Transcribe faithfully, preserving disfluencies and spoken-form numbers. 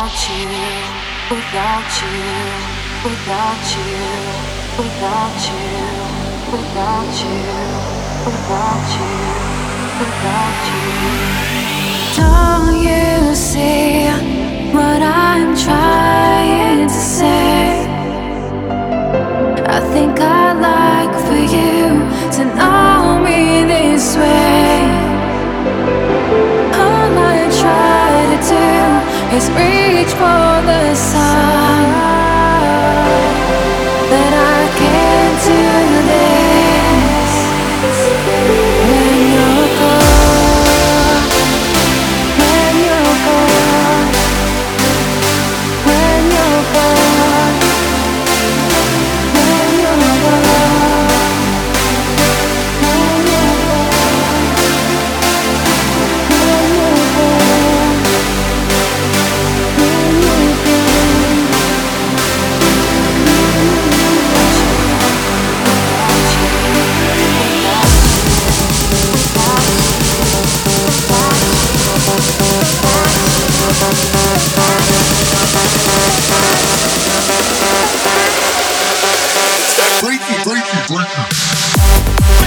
without you, without you, without you, without you, without you, without you, without you. Don't you see what I'm trying to say? I think I'd like for you to know me this way. All I try to do is reach for the sun, but I can't do this when you're gone, when you're gone, when you're gone, when you're gone, when you're Freaky, freaky, freaky.